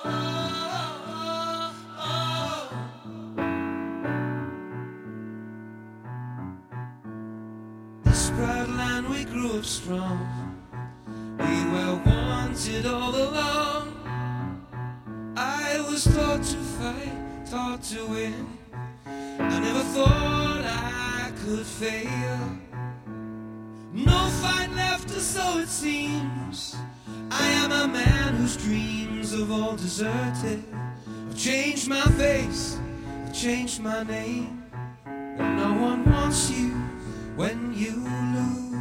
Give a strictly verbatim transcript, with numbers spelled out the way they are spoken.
This proud land we grew up strong. We were wanted all along. I was taught to fight, taught to win. I never thought I could fail. No fight left, or so it seems. I am a man whose dreams have all deserted. I've changed my face, I've changed my name, and no one wants you when you lose.